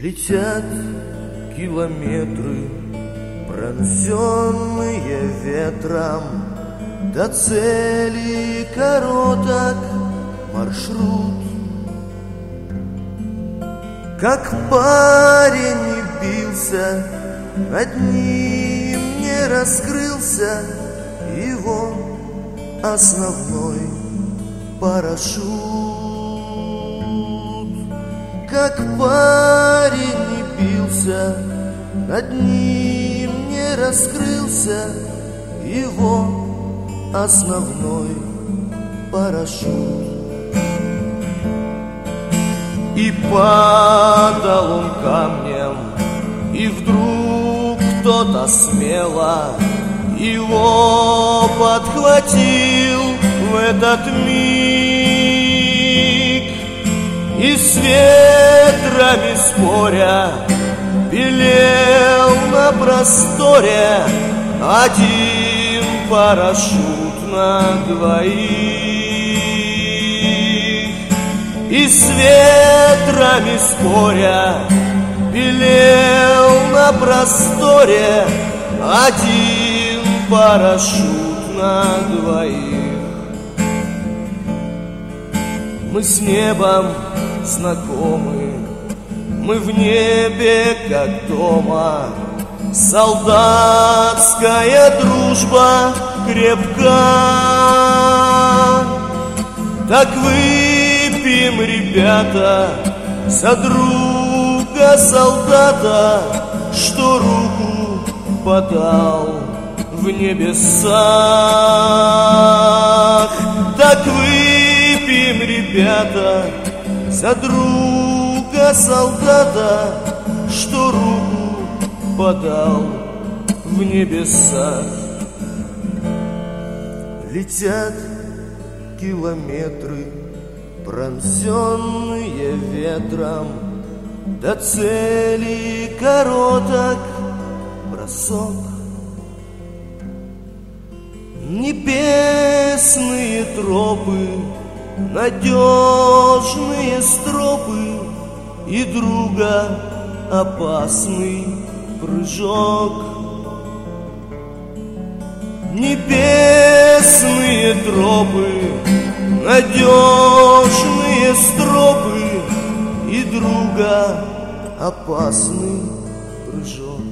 Летят километры, пронесенные ветром, до цели короток маршрут. Как парень не бился, над ним не раскрылся его основной парашют. Как парень не бился, над ним не раскрылся его основной парашют. И падал он камнем, и вдруг кто-то смело его подхватил в этот миг. И с ветрами споря белел на просторе один парашют на двоих. И с ветрами споря белел на просторе один парашют на двоих. Мы с небом знакомы, мы в небе как дома. Солдатская дружба крепка. Так выпьем, ребята, за друга солдата, что руку подал в небесах. Так выпьем, ребята, за друга солдата, что руку подал в небесах. Летят километры, пронесенные ветром, до цели короток бросок. Небесные тропы, надежные стропы, и друга опасный прыжок. Небесные тропы, надежные стропы, и друга опасный прыжок.